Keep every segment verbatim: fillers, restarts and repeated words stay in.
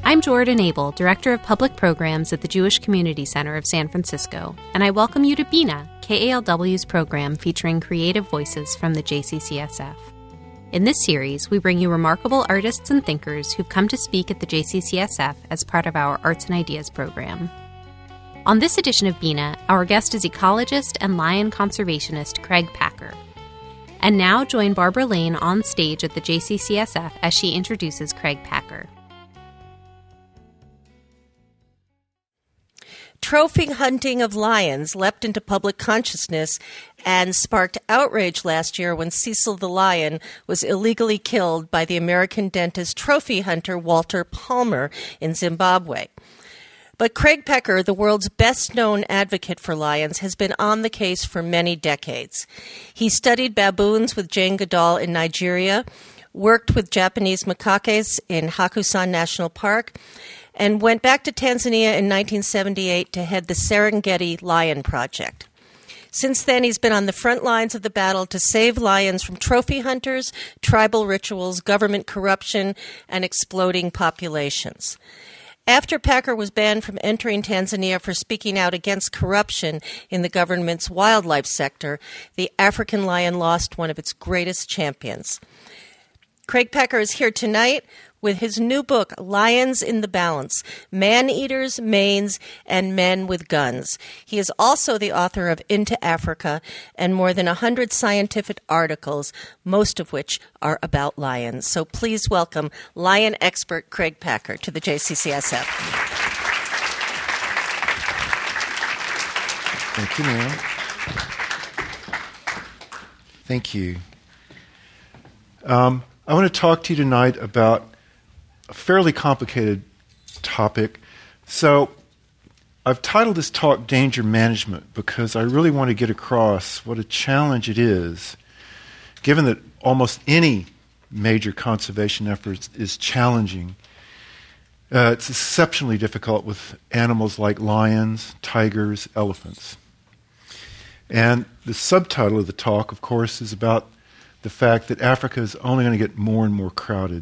I'm Jordan Abel, Director of Public Programs at the Jewish Community Center of San Francisco, and I welcome you to Bina, K A L W's program featuring creative voices from the J C C S F. In this series, we bring you remarkable artists and thinkers who've come to speak at the J C C S F as part of our Arts and Ideas program. On this edition of Bina, our guest is ecologist and lion conservationist Craig Packer. And now join Barbara Lane on stage at the J C C S F as she introduces Craig Packer. Trophy hunting of lions leapt into public consciousness and sparked outrage last year when Cecil the lion was illegally killed by the American dentist trophy hunter Walter Palmer in Zimbabwe. But Craig Packer, the world's best-known advocate for lions, has been on the case for many decades. He studied baboons with Jane Goodall in Nigeria, worked with Japanese macaques in Hakusan National Park, and went back to Tanzania in nineteen seventy-eight to head the Serengeti Lion Project. Since then, he's been on the front lines of the battle to save lions from trophy hunters, tribal rituals, government corruption, and exploding populations. After Packer was banned from entering Tanzania for speaking out against corruption in the government's wildlife sector, the African lion lost one of its greatest champions. Craig Packer is here tonight with his new book, Lions in the Balance, Man-Eaters, Manes, and Men with Guns. He is also the author of Into Africa and more than one hundred scientific articles, most of which are about lions. So please welcome lion expert Craig Packer to the J C C S F. Thank you, ma'am. Thank you. Um, I want to talk to you tonight about a fairly complicated topic. So I've titled this talk Danger Management because I really want to get across what a challenge it is, given that almost any major conservation effort is challenging. Uh, it's exceptionally difficult with animals like lions, tigers, elephants. And the subtitle of the talk, of course, is about the fact that Africa is only going to get more and more crowded.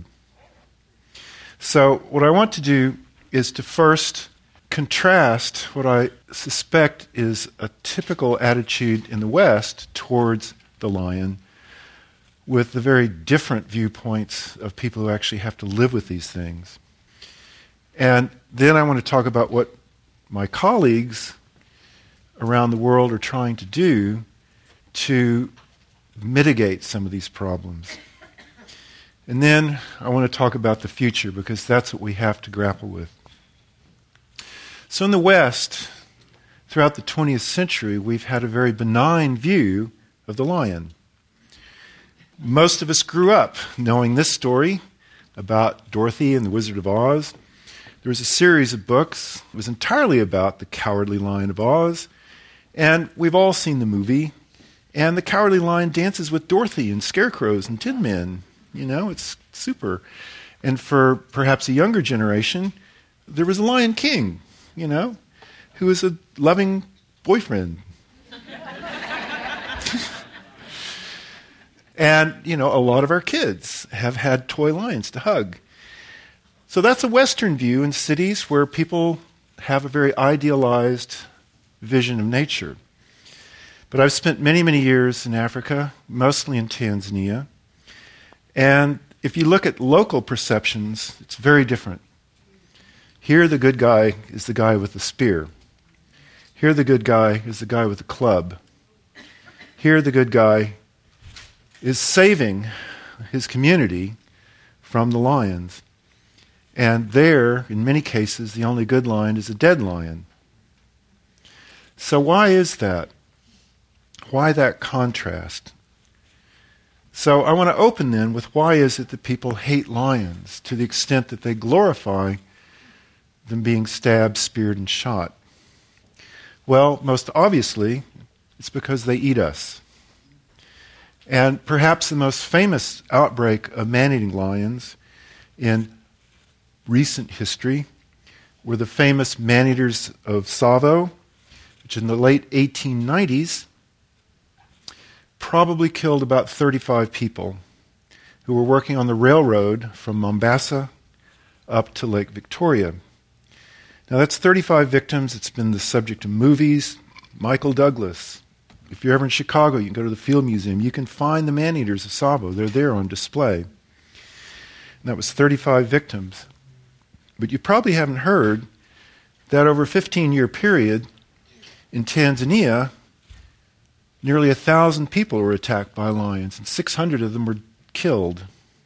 So what I want to do is to first contrast what I suspect is a typical attitude in the West towards the lion with the very different viewpoints of people who actually have to live with these things. And then I want to talk about what my colleagues around the world are trying to do to mitigate some of these problems. And then I want to talk about the future because that's what we have to grapple with. So in the West, throughout the twentieth century, we've had a very benign view of the lion. Most of us grew up knowing this story about Dorothy and the Wizard of Oz. There was a series of books. It was entirely about the Cowardly Lion of Oz. And we've all seen the movie. And the Cowardly Lion dances with Dorothy and scarecrows and tin men. You know, it's super. And for perhaps a younger generation, there was a Lion King, you know, who was a loving boyfriend. And, you know, a lot of our kids have had toy lions to hug. So that's a Western view in cities where people have a very idealized vision of nature. But I've spent many, many years in Africa, mostly in Tanzania. And if you look at local perceptions, it's very different. Here the good guy is the guy with the spear. Here the good guy is the guy with the club. Here the good guy is saving his community from the lions. And there, in many cases, the only good lion is a dead lion. So why is that? Why that contrast? So I want to open then with why is it that people hate lions to the extent that they glorify them being stabbed, speared, and shot? Well, most obviously, it's because they eat us. And perhaps the most famous outbreak of man-eating lions in recent history were the famous man-eaters of Tsavo, which in the late eighteen nineties probably killed about thirty-five people who were working on the railroad from Mombasa up to Lake Victoria. Now that's thirty-five victims. It's been the subject of movies. Michael Douglas. If you're ever in Chicago, you can go to the Field Museum. You can find the man-eaters of Tsavo. They're there on display. And that was thirty-five victims. But you probably haven't heard that over a fifteen-year period in Tanzania, nearly a thousand people were attacked by lions, and six hundred of them were killed.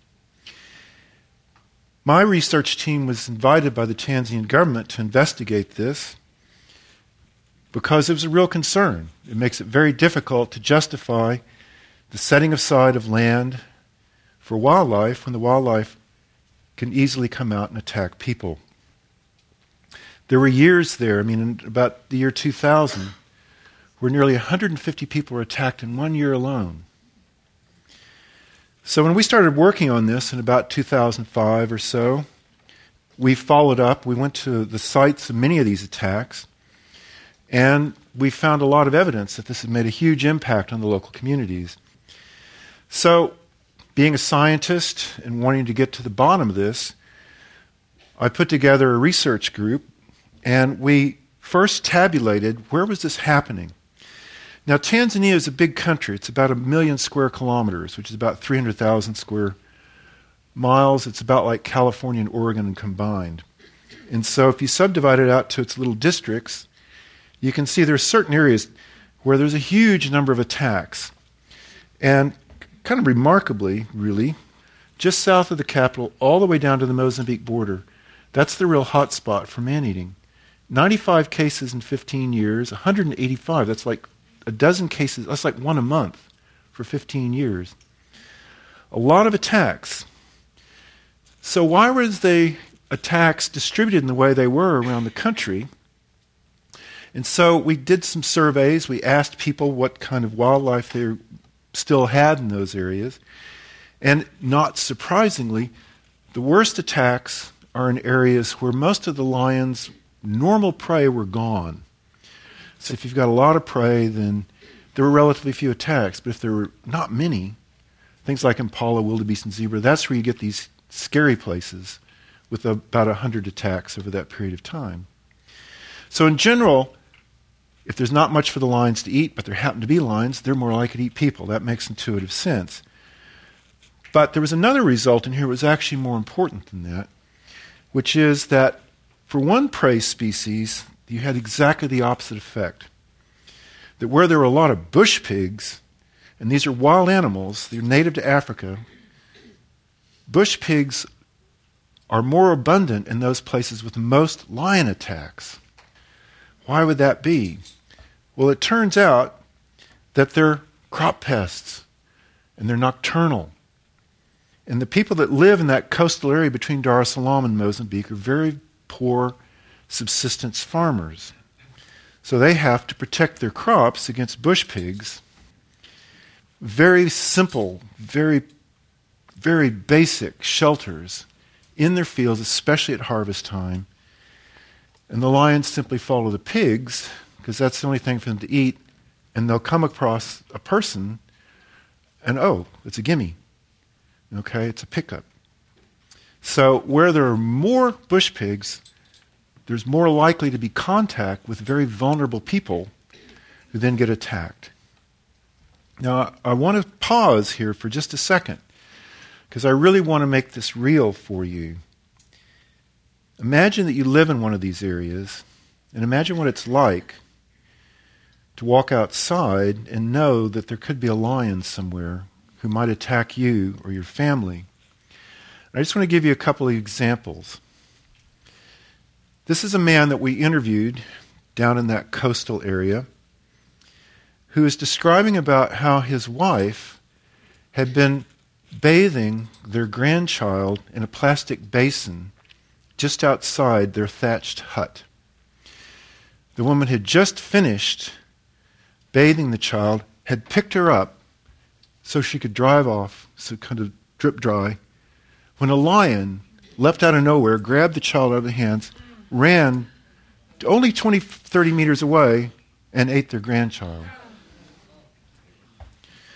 My research team was invited by the Tanzanian government to investigate this because it was a real concern. It makes it very difficult to justify the setting aside of land for wildlife when the wildlife can easily come out and attack people. There were years there, I mean, in about the year two thousand, where nearly one hundred fifty people were attacked in one year alone. So when we started working on this in about two thousand five or so, we followed up. We went to the sites of many of these attacks, and we found a lot of evidence that this had made a huge impact on the local communities. So, being a scientist and wanting to get to the bottom of this, I put together a research group, and we first tabulated where was this happening. Now, Tanzania is a big country. It's about a million square kilometers, which is about three hundred thousand square miles. It's about like California and Oregon combined. And so if you subdivide it out to its little districts, you can see there are certain areas where there's a huge number of attacks. And kind of remarkably, really, just south of the capital, all the way down to the Mozambique border, that's the real hot spot for man-eating. ninety-five cases in fifteen years, one hundred eighty-five, that's like a dozen cases, that's like one a month for fifteen years. A lot of attacks. So why were the attacks distributed in the way they were around the country? And so we did some surveys. We asked people what kind of wildlife they still had in those areas. And not surprisingly, the worst attacks are in areas where most of the lions' normal prey were gone. So if you've got a lot of prey, then there were relatively few attacks. But if there were not many, things like impala, wildebeest, and zebra, that's where you get these scary places with about one hundred attacks over that period of time. So in general, if there's not much for the lions to eat, but there happen to be lions, they're more likely to eat people. That makes intuitive sense. But there was another result in here that was actually more important than that, which is that for one prey species, you had exactly the opposite effect. That where there were a lot of bush pigs, and these are wild animals, they're native to Africa, bush pigs are more abundant in those places with most lion attacks. Why would that be? Well, it turns out that they're crop pests, and they're nocturnal. And the people that live in that coastal area between Dar es Salaam and Mozambique are very poor subsistence farmers. So they have to protect their crops against bush pigs. Very simple, very, very basic shelters in their fields, especially at harvest time. And the lions simply follow the pigs, because that's the only thing for them to eat, and they'll come across a person, and oh, it's a gimme. Okay, it's a pickup. So where there are more bush pigs, there's more likely to be contact with very vulnerable people who then get attacked. Now, I want to pause here for just a second, because I really want to make this real for you. Imagine that you live in one of these areas, and imagine what it's like to walk outside and know that there could be a lion somewhere who might attack you or your family. I just want to give you a couple of examples. This is a man that we interviewed down in that coastal area who is describing about how his wife had been bathing their grandchild in a plastic basin just outside their thatched hut. The woman had just finished bathing the child, had picked her up so she could drive off, so kind of drip dry, when a lion leapt out of nowhere, grabbed the child out of the hands, ran only twenty, thirty meters away, and ate their grandchild.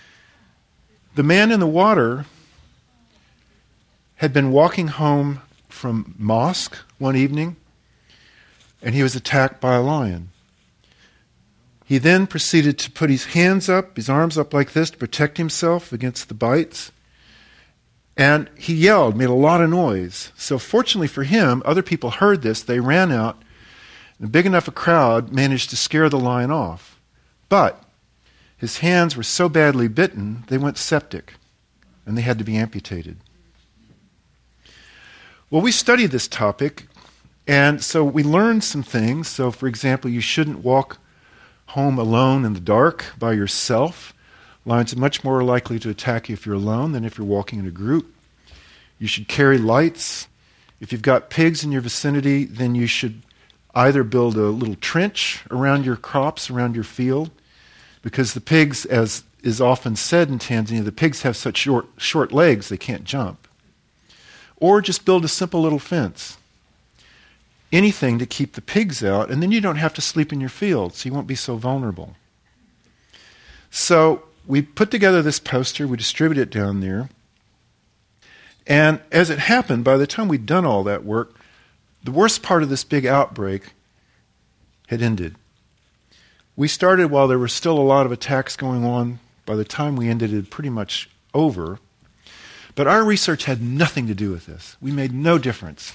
The man in the water had been walking home from mosque one evening, and he was attacked by a lion. He then proceeded to put his hands up, his arms up like this to protect himself against the bites. And he yelled, made a lot of noise. So fortunately for him, other people heard this. They ran out, and a big enough a crowd managed to scare the lion off. But his hands were so badly bitten, they went septic, and they had to be amputated. Well, we studied this topic, and so we learned some things. So, for example, you shouldn't walk home alone in the dark by yourself. Lions are much more likely to attack you if you're alone than if you're walking in a group. You should carry lights. If you've got pigs in your vicinity, then you should either build a little trench around your crops, around your field, because the pigs, as is often said in Tanzania, the pigs have such short, short legs they can't jump. Or just build a simple little fence. Anything to keep the pigs out, and then you don't have to sleep in your field, so you won't be so vulnerable. So we put together this poster, we distributed it down there, and as it happened, by the time we'd done all that work, the worst part of this big outbreak had ended. We started while there were still a lot of attacks going on. By the time we ended, it had pretty much over. But our research had nothing to do with this. We made no difference.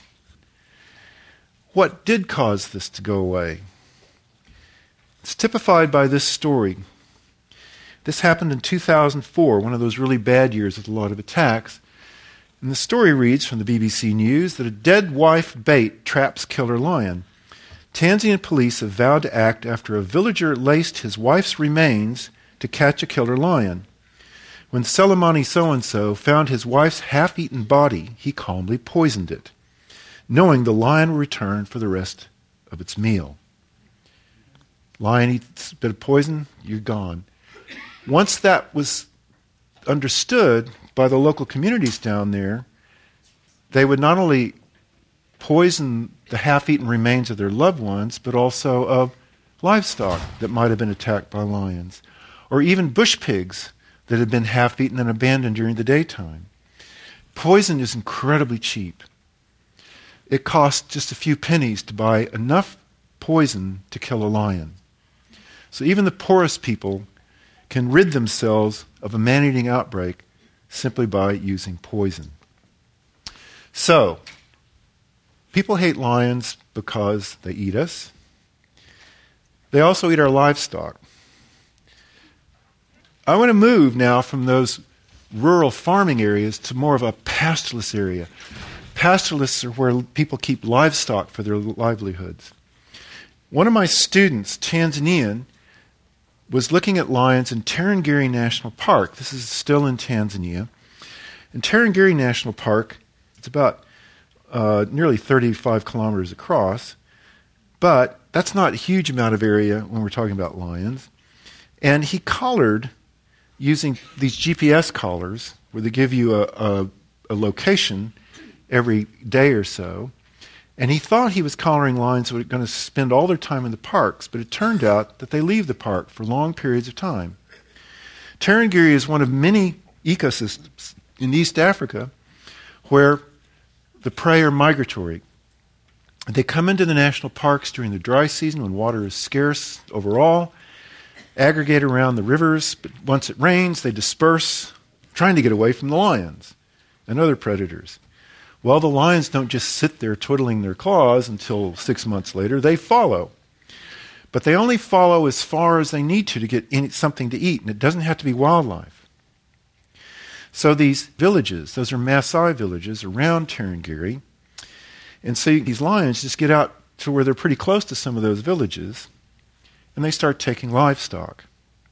What did cause this to go away? It's typified by this story. This happened in two thousand four, one of those really bad years with a lot of attacks. And the story reads from the B B C News that a dead wife bait traps killer lion. Tanzanian police have vowed to act after a villager laced his wife's remains to catch a killer lion. When Selemani so-and-so found his wife's half-eaten body, he calmly poisoned it, knowing the lion would return for the rest of its meal. Lion eats a bit of poison, you're gone. Once that was understood by the local communities down there, they would not only poison the half-eaten remains of their loved ones, but also of livestock that might have been attacked by lions, or even bush pigs that had been half-eaten and abandoned during the daytime. Poison is incredibly cheap. It costs just a few pennies to buy enough poison to kill a lion. So even the poorest people can rid themselves of a man-eating outbreak simply by using poison. So, people hate lions because they eat us. They also eat our livestock. I want to move now from those rural farming areas to more of a pastoralist area. Pastoralists are where people keep livestock for their livelihoods. One of my students, Tanzanian, was looking at lions in Tarangire National Park. This is still in Tanzania. In Tarangire National Park, it's about uh, nearly thirty-five kilometers across, but that's not a huge amount of area when we're talking about lions. And he collared using these G P S collars, where they give you a, a, a location every day or so. And he thought he was collaring lions who were going to spend all their time in the parks, but it turned out that they leave the park for long periods of time. Tarangire is one of many ecosystems in East Africa where the prey are migratory. They come into the national parks during the dry season when water is scarce overall, aggregate around the rivers, but once it rains, they disperse, trying to get away from the lions and other predators. Well, the lions don't just sit there twiddling their claws until six months later. They follow. But they only follow as far as they need to to get in, something to eat, and it doesn't have to be wildlife. So these villages, those are Maasai villages around Tarangire, and so these lions just get out to where they're pretty close to some of those villages, and they start taking livestock.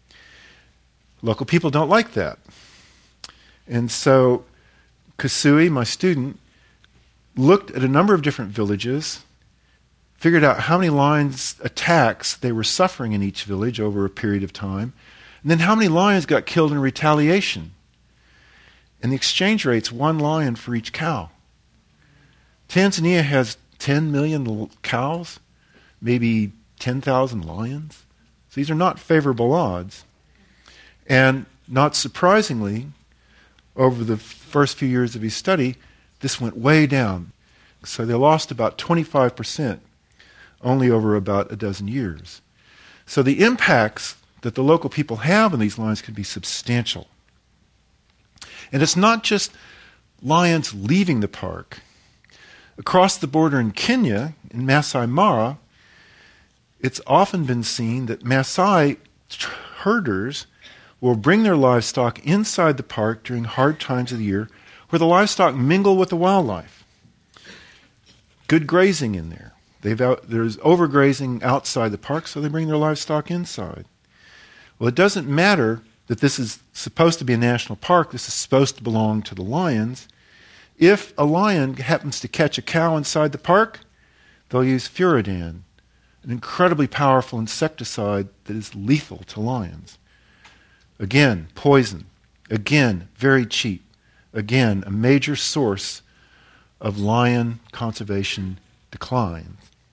Local people don't like that. And so Kasui, my student, looked at a number of different villages, figured out how many lions attacks they were suffering in each village over a period of time, and then how many lions got killed in retaliation. And the exchange rate's one lion for each cow. Tanzania has ten million cows, maybe ten thousand lions. So these are not favorable odds. And not surprisingly, over the first few years of his study, this went way down. So they lost about twenty-five percent only over about a dozen years. So the impacts that the local people have on these lions can be substantial. And it's not just lions leaving the park. Across the border in Kenya, in Masai Mara, it's often been seen that Maasai herders will bring their livestock inside the park during hard times of the year where the livestock mingle with the wildlife. Good grazing in there. They've out, there's overgrazing outside the park, so they bring their livestock inside. Well, it doesn't matter that this is supposed to be a national park. This is supposed to belong to the lions. If a lion happens to catch a cow inside the park, they'll use Furadan, an incredibly powerful insecticide that is lethal to lions. Again, poison. Again, very cheap. Again, a major source of lion conservation declines.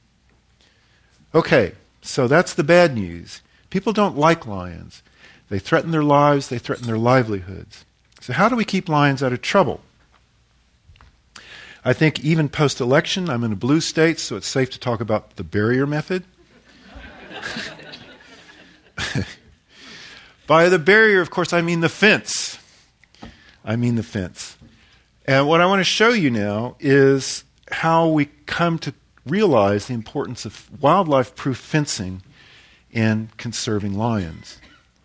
Okay, so that's the bad news. People don't like lions. They threaten their lives, they threaten their livelihoods. So how do we keep lions out of trouble? I think even post-election, I'm in a blue state, so it's safe to talk about the barrier method. By the barrier, of course, I mean the fence. I mean the fence. And what I want to show you now is how we come to realize the importance of wildlife-proof fencing in conserving lions.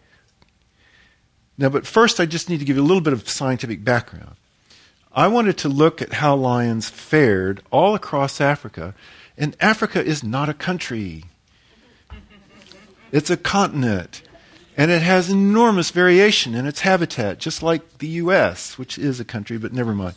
Now, but first I just need to give you a little bit of scientific background. I wanted to look at how lions fared all across Africa, and Africa is not a country. It's a continent, and it has enormous variation in its habitat, just like the U S, which is a country, but never mind.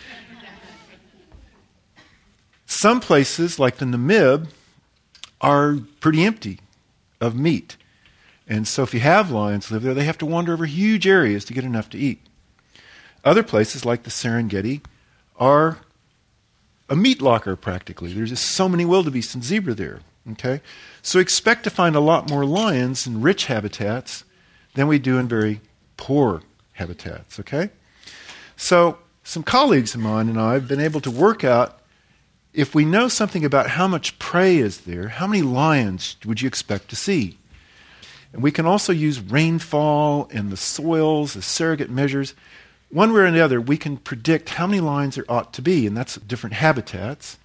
Some places, like the Namib, are pretty empty of meat. And so if you have lions live there, they have to wander over huge areas to get enough to eat. Other places, like the Serengeti, are a meat locker practically. There's just so many wildebeest and zebra there. Okay? So expect to find a lot more lions in rich habitats than we do in very poor habitats. Okay? So some colleagues of mine and I have been able to work out, if we know something about how much prey is there, how many lions would you expect to see? And we can also use rainfall and the soils as surrogate measures. One way or another, we can predict how many lions there ought to be, and that's different habitats.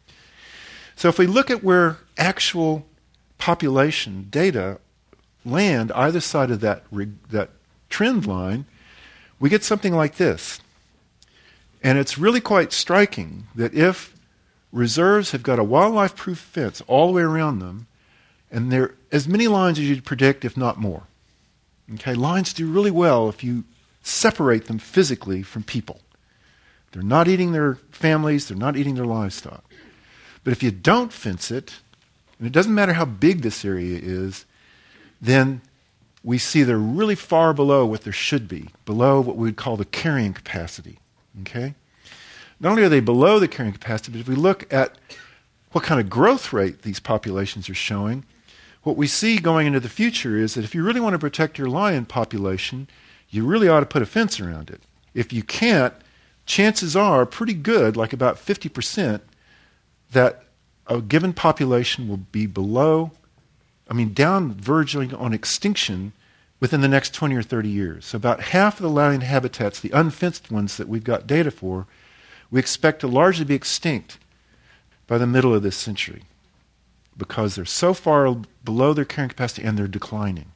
So if we look at where actual population data land either side of that, that trend line, we get something like this. And it's really quite striking that if reserves have got a wildlife-proof fence all the way around them, and there are as many lions as you'd predict, if not more. Okay, lions do really well if you separate them physically from people. They're not eating their families, they're not eating their livestock. But if you don't fence it, and it doesn't matter how big this area is, then we see they're really far below what there should be, below what we would call the carrying capacity. Okay? Not only are they below the carrying capacity, but if we look at what kind of growth rate these populations are showing, what we see going into the future is that if you really want to protect your lion population, you really ought to put a fence around it. If you can't, chances are pretty good, like about fifty percent, that a given population will be below, I mean, down verging on extinction within the next twenty or thirty years. So about half of the lion habitats, the unfenced ones that we've got data for, we expect to largely be extinct by the middle of this century because they're so far below their carrying capacity and they're declining.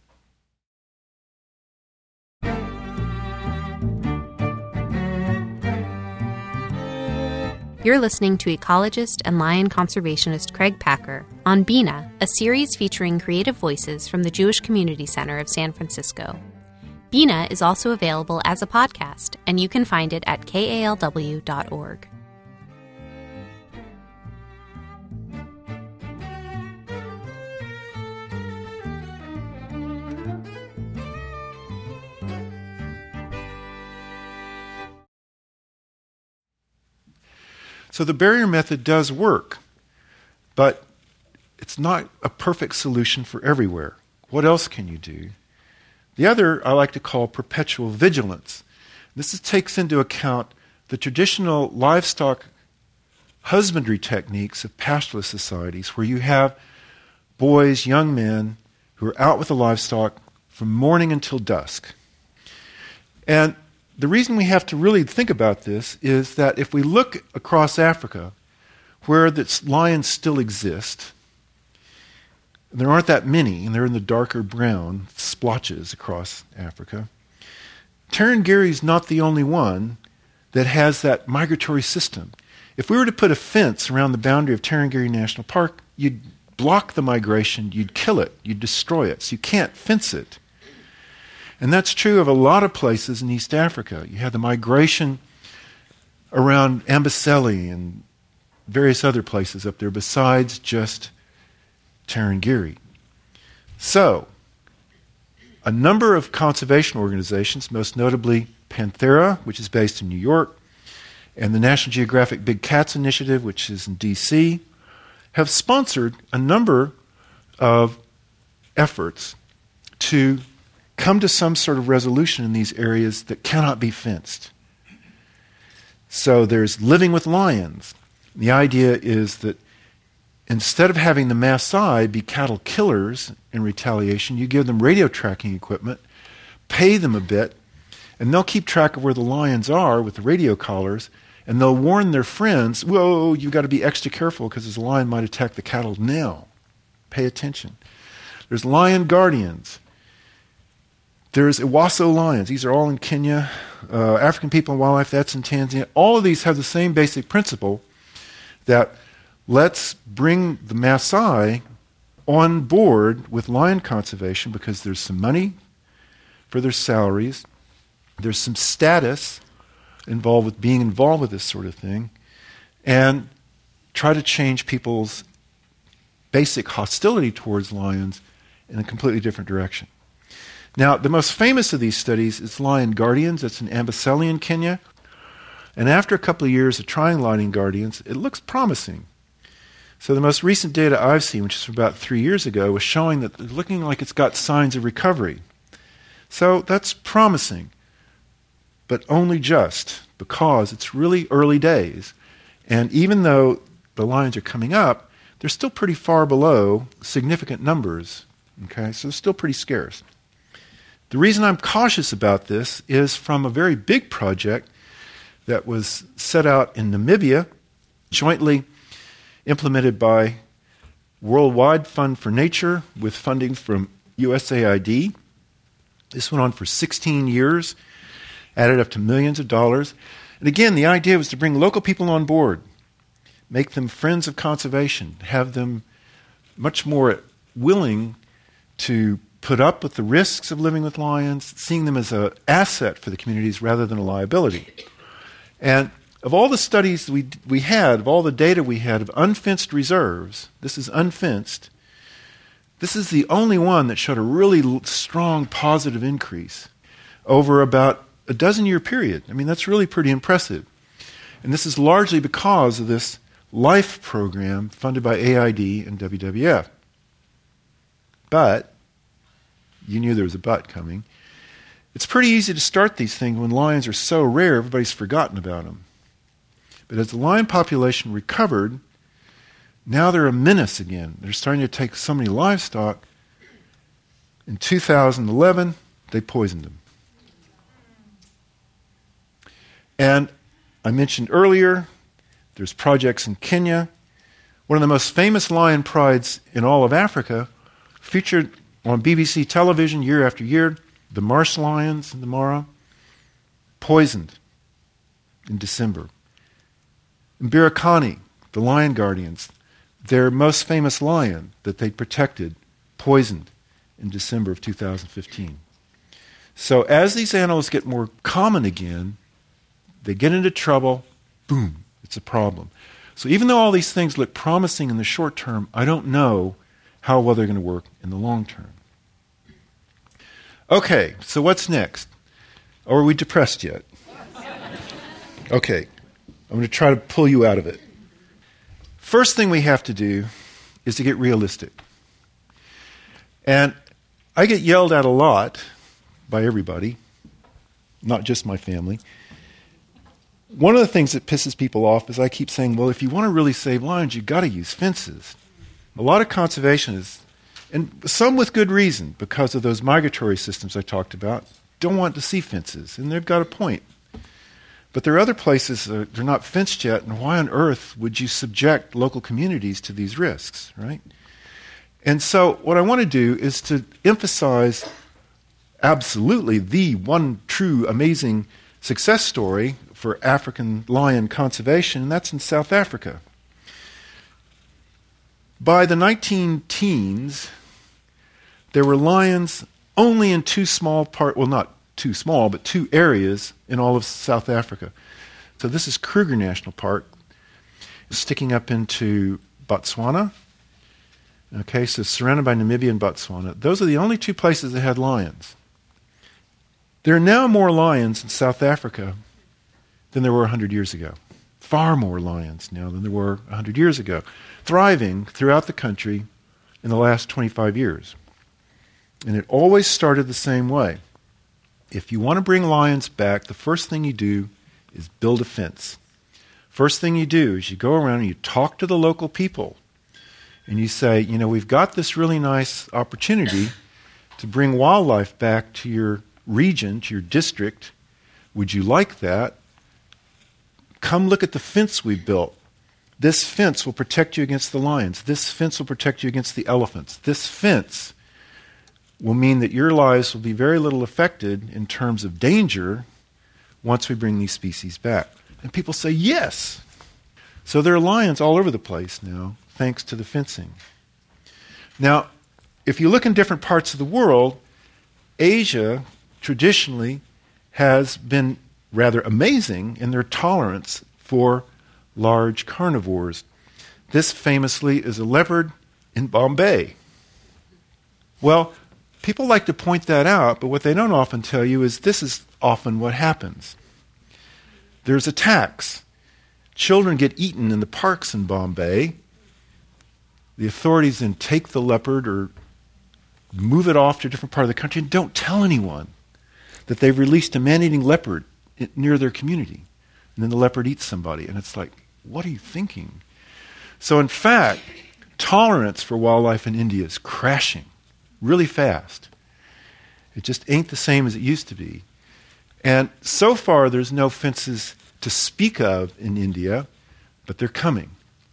You're listening to ecologist and lion conservationist Craig Packer on Bina, a series featuring creative voices from the Jewish Community Center of San Francisco. Bina is also available as a podcast, and you can find it at K A L W dot org. So the barrier method does work, but it's not a perfect solution for everywhere. What else can you do? The other I like to call perpetual vigilance. This is, takes into account the traditional livestock husbandry techniques of pastoralist societies where you have boys, young men, who are out with the livestock from morning until dusk. And the reason we have to really think about this is that if we look across Africa, where the lions still exist, there aren't that many, and they're in the darker brown splotches across Africa. Tarangire is not the only one that has that migratory system. If we were to put a fence around the boundary of Tarangire National Park, you'd block the migration, you'd kill it, you'd destroy it. So you can't fence it. And that's true of a lot of places in East Africa. You have the migration around Amboseli and various other places up there besides just Tarangire. So, a number of conservation organizations, most notably Panthera, which is based in New York, and the National Geographic Big Cats Initiative, which is in D C, have sponsored a number of efforts to come to some sort of resolution in these areas that cannot be fenced. So there's living with lions. The idea is that instead of having the Maasai be cattle killers in retaliation, you give them radio tracking equipment, pay them a bit, and they'll keep track of where the lions are with the radio collars, and they'll warn their friends, whoa, you've got to be extra careful because this lion might attack the cattle now. Pay attention. There's lion guardians. There's Iwaso lions. These are all in Kenya. Uh, African People and Wildlife, that's in Tanzania. All of these have the same basic principle that let's bring the Maasai on board with lion conservation because there's some money for their salaries. There's some status involved with being involved with this sort of thing. And try to change people's basic hostility towards lions in a completely different direction. Now, the most famous of these studies is Lion Guardians. That's in Amboseli in Kenya. And after a couple of years of trying Lion Guardians, it looks promising. So the most recent data I've seen, which is from about three years ago, was showing that it's looking like it's got signs of recovery. So that's promising, but only just because it's really early days. And even though the lions are coming up, they're still pretty far below significant numbers. Okay, so they're still pretty scarce. The reason I'm cautious about this is from a very big project that was set out in Namibia, jointly implemented by Worldwide Fund for Nature with funding from U S A I D. This went on for sixteen years, added up to millions of dollars. And again, the idea was to bring local people on board, make them friends of conservation, have them much more willing to put up with the risks of living with lions, seeing them as an asset for the communities rather than a liability. And of all the studies we we had, of all the data we had of unfenced reserves, this is unfenced, this is the only one that showed a really strong positive increase over about a dozen-year period. I mean, that's really pretty impressive. And this is largely because of this LIFE program funded by A I D and W W F. But you knew there was a but coming. It's pretty easy to start these things when lions are so rare, everybody's forgotten about them. But as the lion population recovered, now they're a menace again. They're starting to take so many livestock. In two thousand eleven, they poisoned them. And I mentioned earlier, there's projects in Kenya. One of the most famous lion prides in all of Africa, featured on B B C television year after year, the marsh lions in the Mara, poisoned in December. In Birikani, the lion guardians, their most famous lion that they protected, poisoned in December of two thousand fifteen. So as these animals get more common again, they get into trouble, boom, it's a problem. So even though all these things look promising in the short term, I don't know how well they're going to work in the long term. Okay, so what's next? Or are we depressed yet? Okay, I'm going to try to pull you out of it. First thing we have to do is to get realistic. And I get yelled at a lot by everybody, not just my family, one of the things that pisses people off is I keep saying, well, if you want to really save lions, you've got to use fences. A lot of conservationists, and some with good reason, because of those migratory systems I talked about, don't want to see fences, and they've got a point. But there are other places that they're not fenced yet, and why on earth would you subject local communities to these risks, right? And so what I want to do is to emphasize absolutely the one true amazing success story for African lion conservation, and that's in South Africa. By the nineteen teens, there were lions only in two small part, well, not too small, but two areas in all of South Africa. So this is Kruger National Park, sticking up into Botswana. Okay, so surrounded by Namibia and Botswana. Those are the only two places that had lions. There are now more lions in South Africa than there were one hundred years ago. Far more lions now than there were one hundred years ago. Thriving throughout the country in the last twenty-five years. And it always started the same way. If you want to bring lions back, the first thing you do is build a fence. First thing you do is you go around and you talk to the local people. And you say, you know, we've got this really nice opportunity to bring wildlife back to your region, to your district. Would you like that? Come look at the fence we built. This fence will protect you against the lions. This fence will protect you against the elephants. This fence will mean that your lives will be very little affected in terms of danger once we bring these species back. And people say, yes. So there are lions all over the place now, thanks to the fencing. Now, if you look in different parts of the world, Asia traditionally has been rather amazing in their tolerance for large carnivores. This famously is a leopard in Bombay. Well, people like to point that out, but what they don't often tell you is this is often what happens. There's attacks. Children get eaten in the parks in Bombay. The authorities then take the leopard or move it off to a different part of the country and don't tell anyone that they've released a man-eating leopard near their community. And then the leopard eats somebody. And it's like, what are you thinking? So in fact, tolerance for wildlife in India is crashing really fast. It just ain't the same as it used to be. And so far, there's no fences to speak of in India, but they're coming.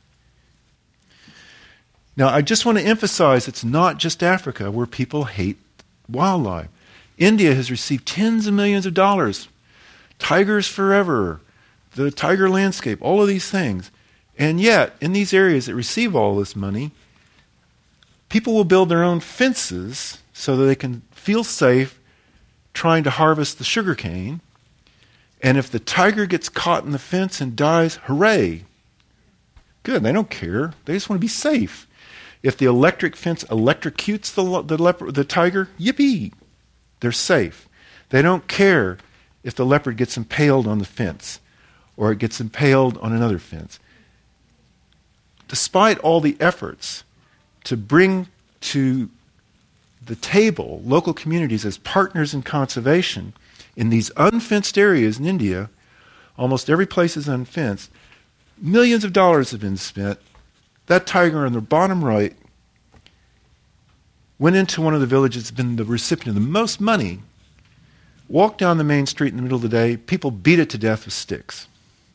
Now, I just want to emphasize it's not just Africa where people hate wildlife. India has received tens of millions of dollars. Tigers Forever, the tiger landscape, all of these things. And yet, in these areas that receive all this money, people will build their own fences so that they can feel safe trying to harvest the sugarcane. And if the tiger gets caught in the fence and dies, hooray. Good, they don't care. They just want to be safe. If the electric fence electrocutes the, the, leopard, the tiger, yippee, they're safe. They don't care if the leopard gets impaled on the fence or it gets impaled on another fence. Despite all the efforts to bring to the table local communities as partners in conservation in these unfenced areas in India, almost every place is unfenced, millions of dollars have been spent. That tiger on the bottom right went into one of the villages that's been the recipient of the most money, walked down the main street in the middle of the day, people beat it to death with sticks.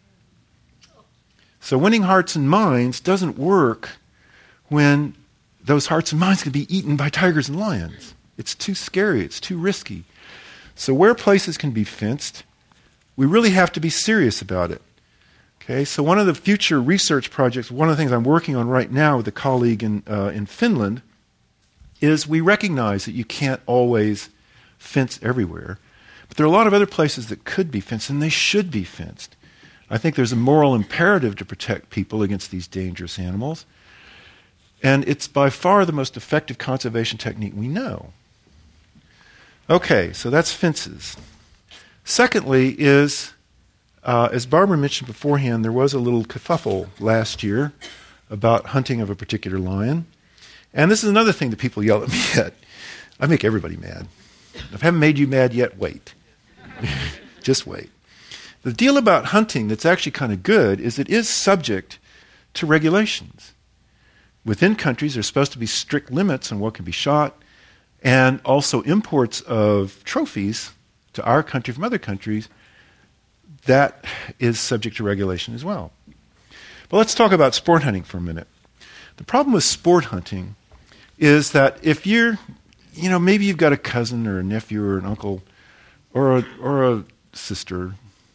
So winning hearts and minds doesn't work when those hearts and minds can be eaten by tigers and lions. It's too scary. It's too risky. So where places can be fenced, we really have to be serious about it. Okay, so one of the future research projects, one of the things I'm working on right now with a colleague in, uh, in Finland, is we recognize that you can't always fence everywhere. But there are a lot of other places that could be fenced, and they should be fenced. I think there's a moral imperative to protect people against these dangerous animals. And it's by far the most effective conservation technique we know. Okay, so that's fences. Secondly is, uh, as Barbara mentioned beforehand, there was a little kerfuffle last year about hunting of a particular lion. And this is another thing that people yell at me at. I make everybody mad. If I haven't made you mad yet, wait. Just wait. The deal about hunting that's actually kind of good is it is subject to regulations. Within countries, there's supposed to be strict limits on what can be shot, and also imports of trophies to our country from other countries, that is subject to regulation as well. But let's talk about sport hunting for a minute. The problem with sport hunting is that if you're, you know, maybe you've got a cousin or a nephew or an uncle or a, or a sister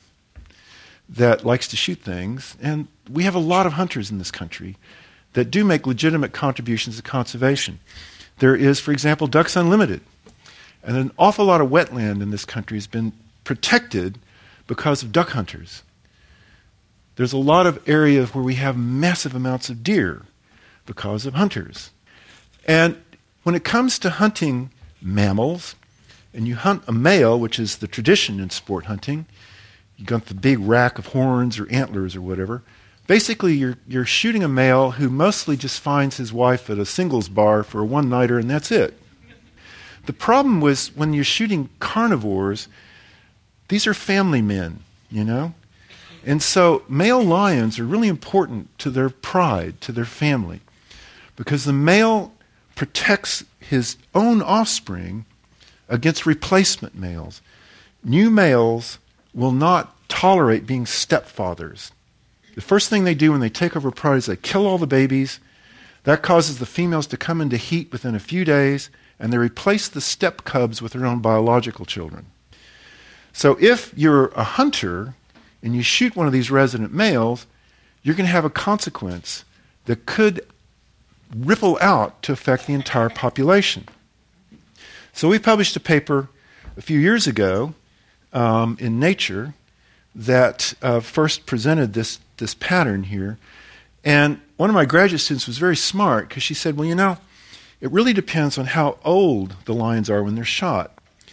that likes to shoot things, and we have a lot of hunters in this country that do make legitimate contributions to conservation. There is, for example, Ducks Unlimited. And an awful lot of wetland in this country has been protected because of duck hunters. There's a lot of areas where we have massive amounts of deer because of hunters. And when it comes to hunting mammals, and you hunt a male, which is the tradition in sport hunting, you got the big rack of horns or antlers or whatever. Basically, you're, you're shooting a male who mostly just finds his wife at a singles bar for a one-nighter, and that's it. The problem was when you're shooting carnivores, these are family men, you know? And so male lions are really important to their pride, to their family, because the male protects his own offspring against replacement males. New males will not tolerate being stepfathers. The first thing they do when they take over pride is they kill all the babies. That causes the females to come into heat within a few days, and they replace the step cubs with their own biological children. So if you're a hunter and you shoot one of these resident males, you're going to have a consequence that could ripple out to affect the entire population. So we published a paper a few years ago um, in Nature that uh, first presented this, this pattern here. And one of my graduate students was very smart because she said, well, you know, it really depends on how old the lions are when they're shot.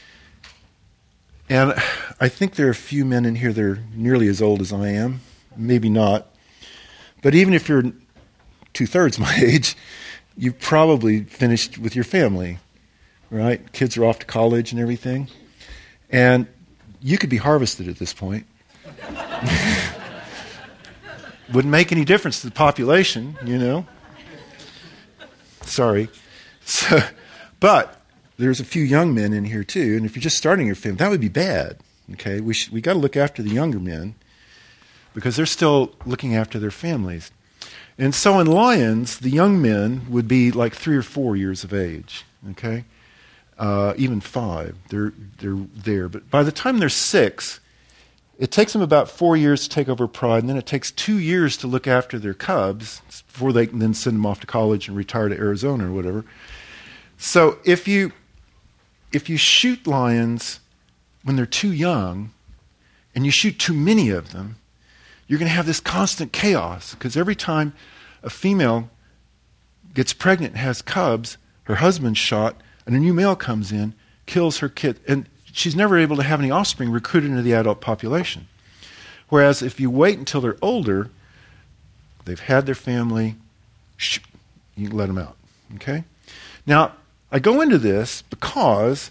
And I think there are a few men in here that are nearly as old as I am. Maybe not. But even if you're two-thirds my age, you've probably finished with your family, right? Kids are off to college and everything. And you could be harvested at this point. Wouldn't make any difference to the population, you know. Sorry. So, but there's a few young men in here too, and if you're just starting your family, that would be bad. Okay, we sh- we got to look after the younger men because they're still looking after their families. And so in lions, the young men would be like three or four years of age. Okay, uh, even five. They're they're there, but by the time they're six, it takes them about four years to take over pride, and then it takes two years to look after their cubs before they can then send them off to college and retire to Arizona or whatever. So if you if you shoot lions when they're too young, and you shoot too many of them, you're going to have this constant chaos, because every time a female gets pregnant and has cubs, her husband's shot, and a new male comes in, kills her kid, and she's never able to have any offspring recruited into the adult population. Whereas if you wait until they're older, they've had their family, shoot, you can let them out. Okay? Now, I go into this because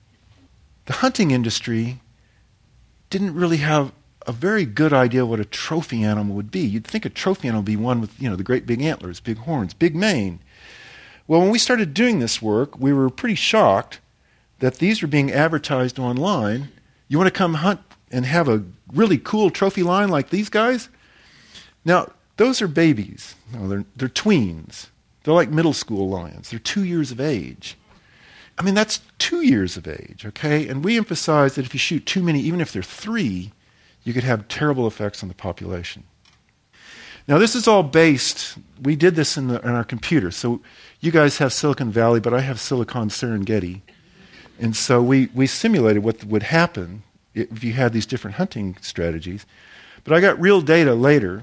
the hunting industry didn't really have a very good idea what a trophy animal would be. You'd think a trophy animal would be one with, you know, the great big antlers, big horns, big mane. Well, when we started doing this work, we were pretty shocked that these were being advertised online. You want to come hunt and have a really cool trophy lion like these guys? Now, those are babies. No, they're, they're tweens. They're like middle school lions. They're two years of age. I mean, that's two years of age, okay? And we emphasize that if you shoot too many, even if they're three, you could have terrible effects on the population. Now, this is all based, we did this in, the, in our computer. So you guys have Silicon Valley, but I have Silicon Serengeti. And so we, we simulated what would happen if you had these different hunting strategies. But I got real data later,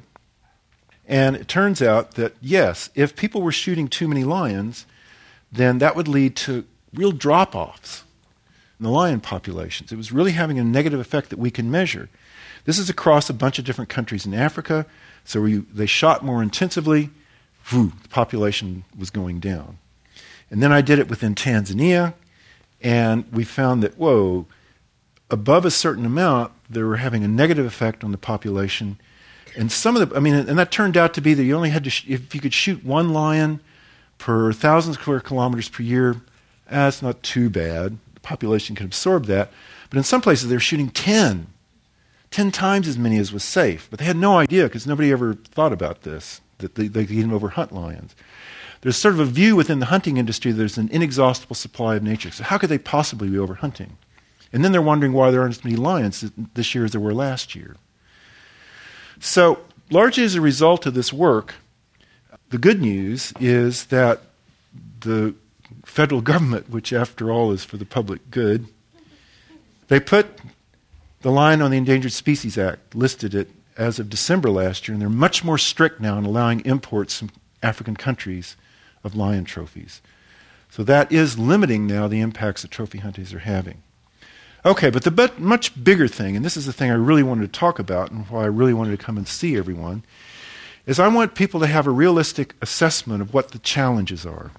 and it turns out that, yes, if people were shooting too many lions, then that would lead to real drop-offs in the lion populations. It was really having a negative effect that we can measure. This is across a bunch of different countries in Africa. So we, they shot more intensively, whew, the population was going down. And then I did it within Tanzania, and we found that, whoa, above a certain amount, they were having a negative effect on the population. And some of the, I mean, and that turned out to be that you only had to, sh- if you could shoot one lion per thousand square kilometers per year, that's not too bad. The population can absorb that. But in some places, they were shooting ten, ten times as many as was safe. But they had no idea because nobody ever thought about this, that they, they could even overhunt lions. There's sort of a view within the hunting industry that there's an inexhaustible supply of nature. So how could they possibly be overhunting? And then they're wondering why there aren't as many lions this year as there were last year. So largely as a result of this work, the good news is that the federal government, which after all is for the public good, they put the lion on the Endangered Species Act, listed it as of December last year, and they're much more strict now in allowing imports from African countries of lion trophies. So that is limiting now the impacts that trophy hunters are having. Okay, but the but much bigger thing, and this is the thing I really wanted to talk about and why I really wanted to come and see everyone, is I want people to have a realistic assessment of what the challenges are.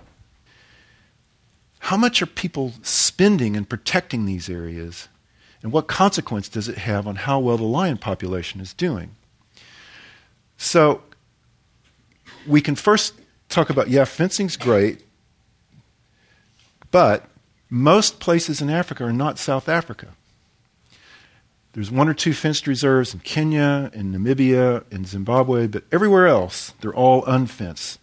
How much are people spending in protecting these areas, and what consequence does it have on how well the lion population is doing? So we can first talk about, yeah, fencing's great, but most places in Africa are not South Africa. There's one or two fenced reserves in Kenya, in Namibia, in Zimbabwe, but everywhere else, they're all unfenced.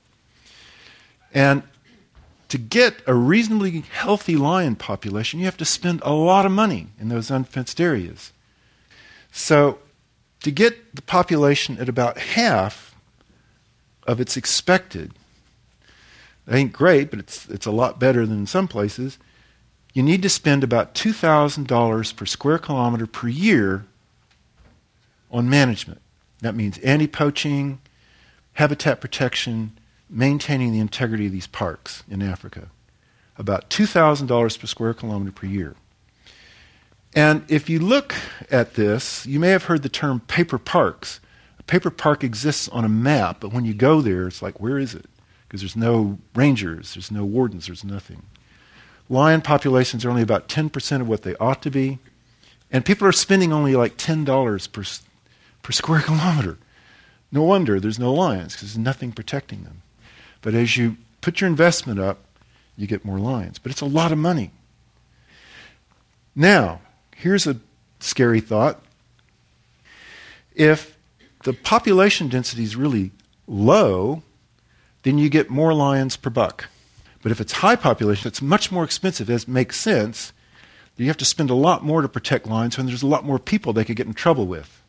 And to get a reasonably healthy lion population, you have to spend a lot of money in those unfenced areas. So to get the population at about half of its expected, it ain't great, but it's it's a lot better than in some places. You need to spend about two thousand dollars per square kilometer per year on management. That means anti-poaching, habitat protection, maintaining the integrity of these parks in Africa. About two thousand dollars per square kilometer per year. And if you look at this, you may have heard the term paper parks. A paper park exists on a map, but when you go there, it's like, where is it? Because there's no rangers, there's no wardens, there's nothing. Lion populations are only about ten percent of what they ought to be, and people are spending only like ten dollars per, per square kilometer. No wonder there's no lions, because there's nothing protecting them. But as you put your investment up, you get more lions. But it's a lot of money. Now, here's a scary thought. If the population density is really low, then you get more lions per buck. But if it's high population, it's much more expensive. It makes sense. You have to spend a lot more to protect lions when there's a lot more people they could get in trouble with.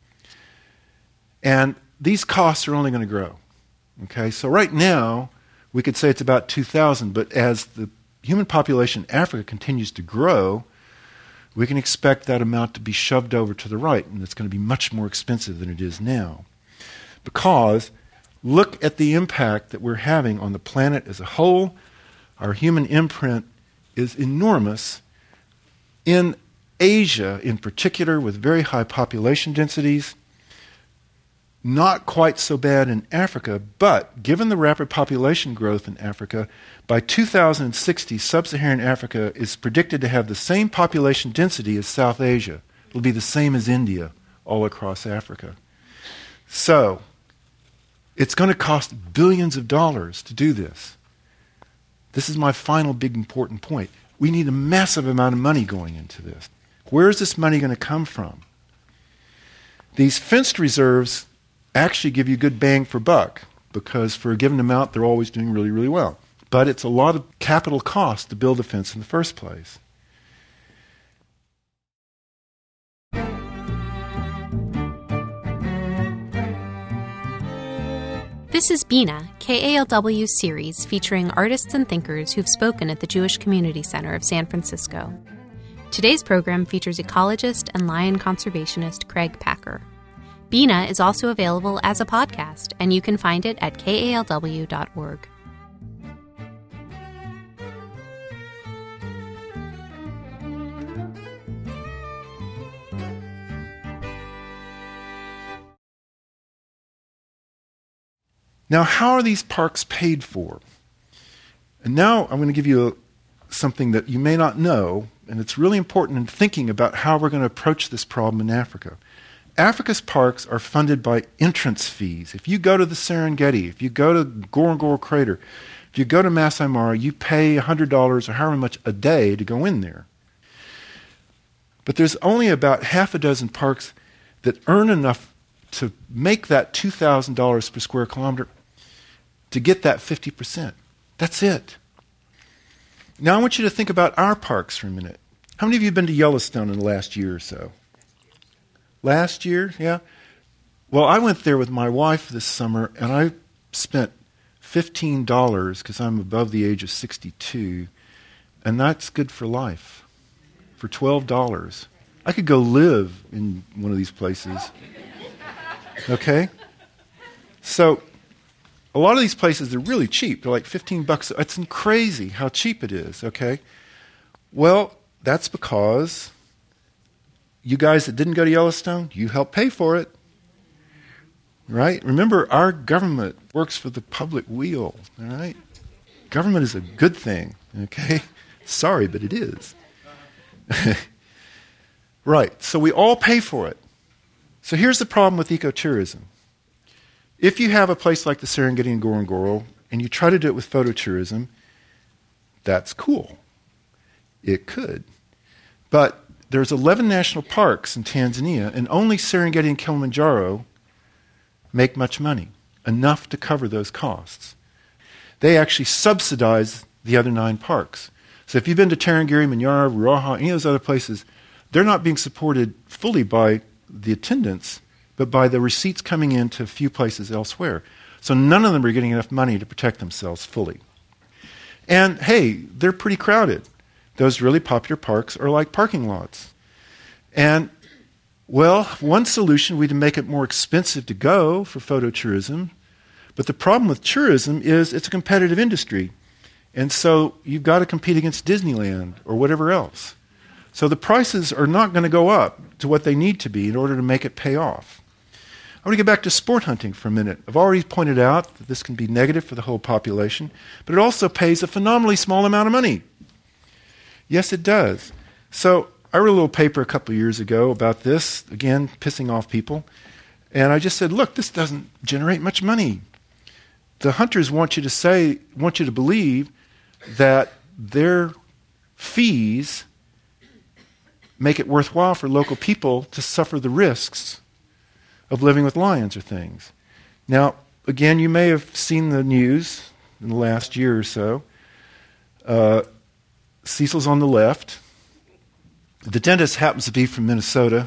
And these costs are only going to grow. Okay, so right now, we could say it's about two thousand, but as the human population in Africa continues to grow, we can expect that amount to be shoved over to the right, and it's going to be much more expensive than it is now. Because look at the impact that we're having on the planet as a whole. Our human imprint is enormous. In Asia, in particular, with very high population densities, not quite so bad in Africa, but given the rapid population growth in Africa, by two thousand sixty, sub-Saharan Africa is predicted to have the same population density as South Asia. It'll be the same as India all across Africa. So, it's going to cost billions of dollars to do this. This is my final big important point. We need a massive amount of money going into this. Where is this money going to come from? These fenced reserves actually give you good bang for buck because for a given amount, they're always doing really, really well. But it's a lot of capital cost to build a fence in the first place. This is Bina, K A L W's series featuring artists and thinkers who've spoken at the Jewish Community Center of San Francisco. Today's program features ecologist and lion conservationist Craig Packer. Bina is also available as a podcast, and you can find it at K A L W dot org. Now, how are these parks paid for? And now I'm going to give you a, something that you may not know, and it's really important in thinking about how we're going to approach this problem in Africa. Africa's parks are funded by entrance fees. If you go to the Serengeti, if you go to Ngorongoro Crater, if you go to Masai Mara, you pay one hundred dollars or however much a day to go in there. But there's only about half a dozen parks that earn enough to make that two thousand dollars per square kilometer to get that fifty percent. That's it. Now I want you to think about our parks for a minute. How many of you have been to Yellowstone in the last year or so? Last year, yeah? Well, I went there with my wife this summer, and I spent fifteen dollars because I'm above the age of sixty-two, and that's good for life, for twelve dollars. I could go live in one of these places. Okay? So, a lot of these places, they're really cheap. They're like fifteen bucks. It's crazy how cheap it is, okay? Well, that's because you guys that didn't go to Yellowstone, you helped pay for it, right? Remember, our government works for the public weal, all right? Government is a good thing, okay? Sorry, but it is. Right, so we all pay for it. So here's the problem with ecotourism. If you have a place like the Serengeti and Ngorongoro, and you try to do it with phototourism, that's cool. It could. But there's eleven national parks in Tanzania, and only Serengeti and Kilimanjaro make much money, enough to cover those costs. They actually subsidize the other nine parks. So if you've been to Tarangire, Manyara, Ruaha, any of those other places, they're not being supported fully by the attendance, but by the receipts coming into a few places elsewhere. So none of them are getting enough money to protect themselves fully. And hey, they're pretty crowded. Those really popular parks are like parking lots. And, well, one solution would be to make it more expensive to go for phototourism. But the problem with tourism is it's a competitive industry. And so you've got to compete against Disneyland or whatever else. So the prices are not going to go up to what they need to be in order to make it pay off. I want to get back to sport hunting for a minute. I've already pointed out that this can be negative for the whole population, but it also pays a phenomenally small amount of money. Yes, it does. So I wrote a little paper a couple of years ago about this, again, pissing off people. And I just said, look, this doesn't generate much money. The hunters want you to say, want you to believe that their fees make it worthwhile for local people to suffer the risks of living with lions or things. Now, again, you may have seen the news in the last year or so. Uh, Cecil's on the left. The dentist happens to be from Minnesota.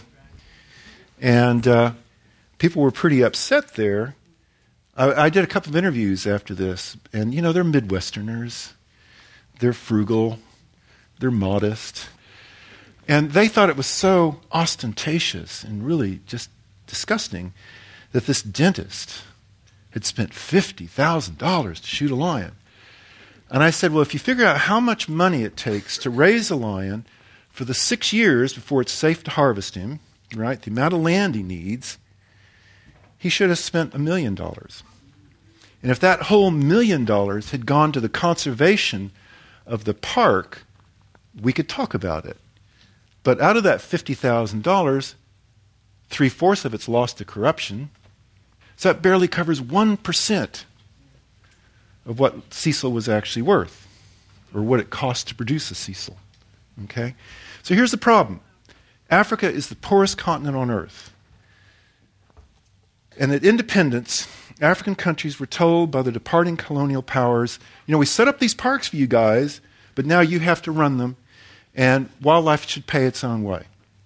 And uh, people were pretty upset there. I, I did a couple of interviews after this. And, you know, they're Midwesterners. They're frugal. They're modest. And they thought it was so ostentatious and really just disgusting that this dentist had spent fifty thousand dollars to shoot a lion. And I said, well, if you figure out how much money it takes to raise a lion for the six years before it's safe to harvest him, right, the amount of land he needs, he should have spent a million dollars. And if that whole million dollars had gone to the conservation of the park, we could talk about it. But out of that fifty thousand dollars, three-fourths of it's lost to corruption. So that barely covers one percent of what Cecil was actually worth, or what it cost to produce a Cecil. Okay? So here's the problem. Africa is the poorest continent on earth. And at independence, African countries were told by the departing colonial powers, you know, we set up these parks for you guys, but now you have to run them, and wildlife should pay its own way.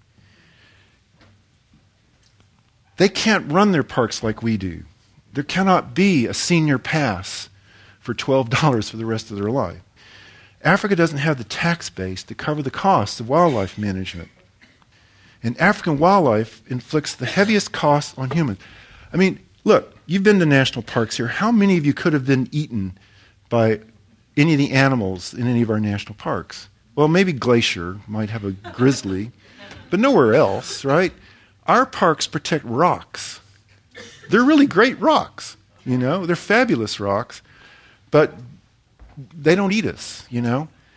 They can't run their parks like we do. There cannot be a senior pass for twelve dollars for the rest of their life. Africa doesn't have the tax base to cover the costs of wildlife management. And African wildlife inflicts the heaviest costs on humans. I mean, look, you've been to national parks here. How many of you could have been eaten by any of the animals in any of our national parks? Well, maybe Glacier might have a grizzly, but nowhere else, right? Our parks protect rocks. They're really great rocks, you know. They're fabulous rocks, but they don't eat us, you know.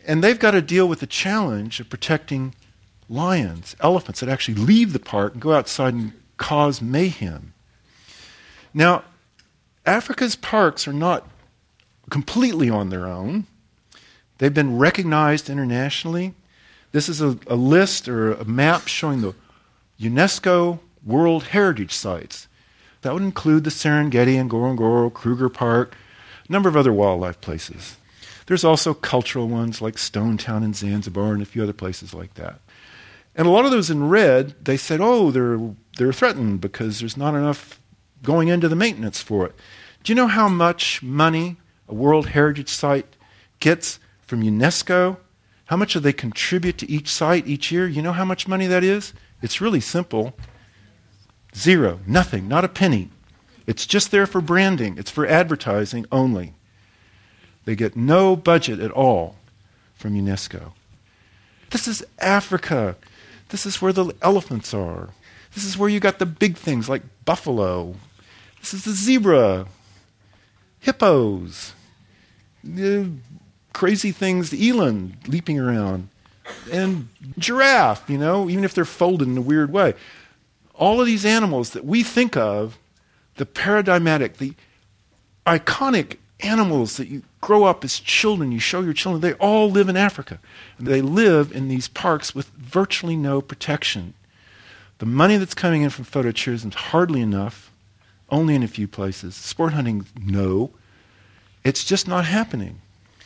And they've got to deal with the challenge of protecting lions, elephants that actually leave the park and go outside and cause mayhem. Now, Africa's parks are not completely on their own. They've been recognized internationally. This is a, a list or a map showing the UNESCO World Heritage Sites. That would include the Serengeti and Ngorongoro, Kruger Park, a number of other wildlife places. There's also cultural ones like Stone Town in Zanzibar and a few other places like that. And a lot of those in red, they said, oh, they're they're threatened because there's not enough going into the maintenance for it. Do you know how much money a World Heritage Site gets from UNESCO? How much do they contribute to each site each year? You know how much money that is? It's really simple. Zero. Nothing. Not a penny. It's just there for branding. It's for advertising only. They get no budget at all from UNESCO. This is Africa. This is where the elephants are. This is where you got the big things like buffalo. This is the zebra, hippos, the crazy things, the eland leaping around, and giraffe, you know, even if they're folded in a weird way. All of these animals that we think of, the paradigmatic, the iconic animals that you grow up as children, you show your children, they all live in Africa. And they live in these parks with virtually no protection. The money that's coming in from phototourism is hardly enough, only in a few places. Sport hunting, no. It's just not happening.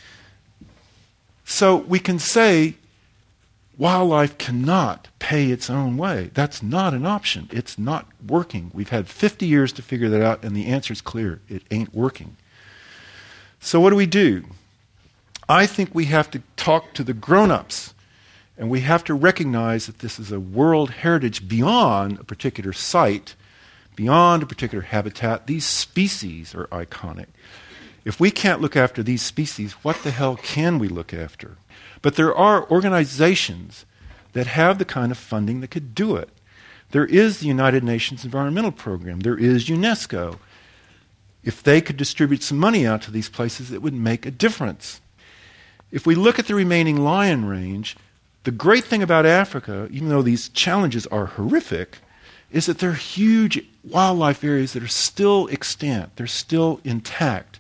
So we can say wildlife cannot pay its own way. That's not an option. It's not working. We've had fifty years to figure that out, and the answer is clear. It ain't working. So what do we do? I think we have to talk to the grown-ups, and we have to recognize that this is a world heritage beyond a particular site, beyond a particular habitat. These species are iconic. If we can't look after these species, what the hell can we look after? But there are organizations that have the kind of funding that could do it. There is the United Nations Environmental Program. There is UNESCO. If they could distribute some money out to these places, it would make a difference. If we look at the remaining lion range, the great thing about Africa, even though these challenges are horrific, is that there are huge wildlife areas that are still extant. They're still intact.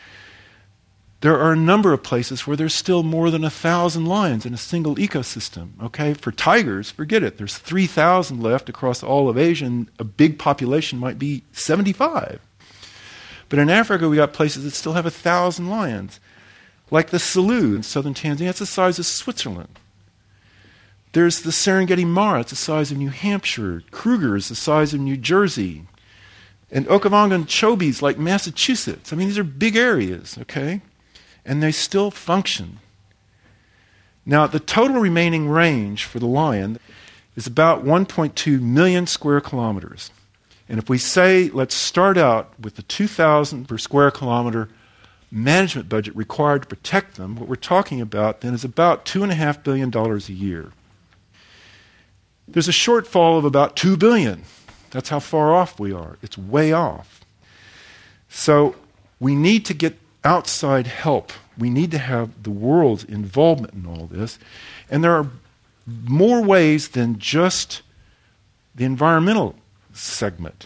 There are a number of places where there's still more than a thousand lions in a single ecosystem. Okay, for tigers, forget it. There's three thousand left across all of Asia, and a big population might be seventy-five. But in Africa, we got places that still have a thousand lions, like the Selous in southern Tanzania. It's the size of Switzerland. There's the Serengeti Mara. It's the size of New Hampshire. Kruger is the size of New Jersey. And Okavango and Chobe is like Massachusetts. I mean, these are big areas, okay? And they still function. Now, the total remaining range for the lion is about one point two million square kilometers. And if we say, let's start out with the two thousand per square kilometer management budget required to protect them, what we're talking about then is about two point five billion dollars a year. There's a shortfall of about two billion dollars. That's how far off we are. It's way off. So we need to get outside help. We need to have the world's involvement in all this. And there are more ways than just the environmental segment.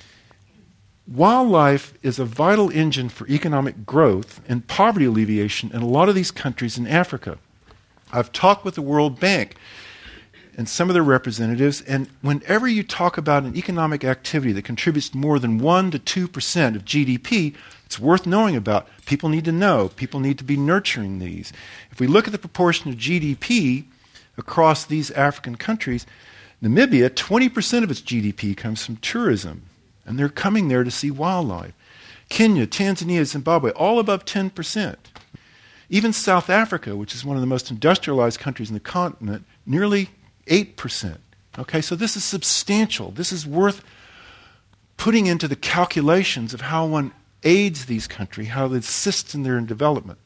Wildlife is a vital engine for economic growth and poverty alleviation in a lot of these countries in Africa. I've talked with the World Bank and some of their representatives, and whenever you talk about an economic activity that contributes more than one to two percent of G D P, it's worth knowing about. People need to know. People need to be nurturing these. If we look at the proportion of G D P across these African countries, Namibia, twenty percent of its G D P comes from tourism, and they're coming there to see wildlife. Kenya, Tanzania, Zimbabwe, all above ten percent. Even South Africa, which is one of the most industrialized countries in the continent, nearly eight percent. Okay, so this is substantial. This is worth putting into the calculations of how one aids these countries, how it assists in their development.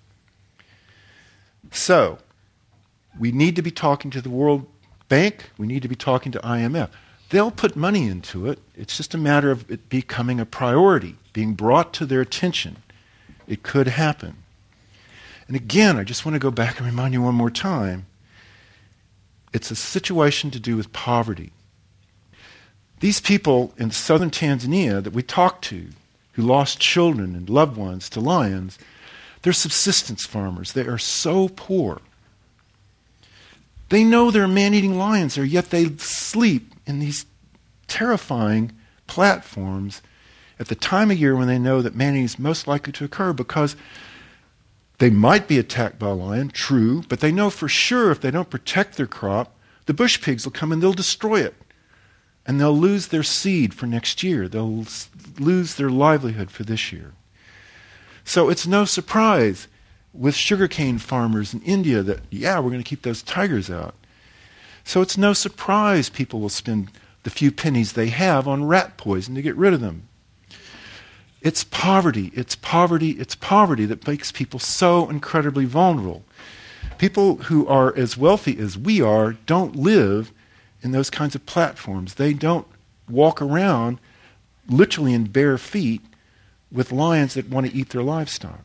So, we need to be talking to the World Bank. We need to be talking to I M F. They'll put money into it. It's just a matter of it becoming a priority, being brought to their attention. It could happen. And again, I just want to go back and remind you one more time. It's a situation to do with poverty. These people in southern Tanzania that we talked to, who lost children and loved ones to lions, they're subsistence farmers. They are so poor. They know there are man-eating lions there, yet they sleep in these terrifying platforms at the time of year when they know that man-eating is most likely to occur, because they might be attacked by a lion, true, but they know for sure if they don't protect their crop, the bush pigs will come and they'll destroy it. And they'll lose their seed for next year. They'll s- lose their livelihood for this year. So it's no surprise with sugarcane farmers in India that, yeah, we're going to keep those tigers out. So it's no surprise people will spend the few pennies they have on rat poison to get rid of them. It's poverty, it's poverty, it's poverty that makes people so incredibly vulnerable. People who are as wealthy as we are don't live in those kinds of platforms. They don't walk around literally in bare feet with lions that want to eat their livestock.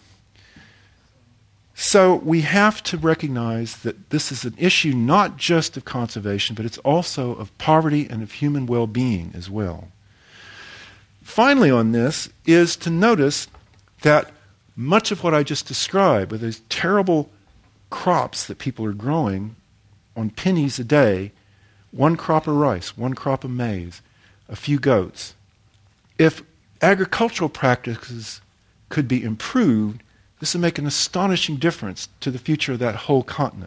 So we have to recognize that this is an issue not just of conservation, but it's also of poverty and of human well-being as well. Finally on this is to notice that much of what I just described, with those terrible crops that people are growing on pennies a day, one crop of rice, one crop of maize, a few goats, if agricultural practices could be improved, this would make an astonishing difference to the future of that whole continent.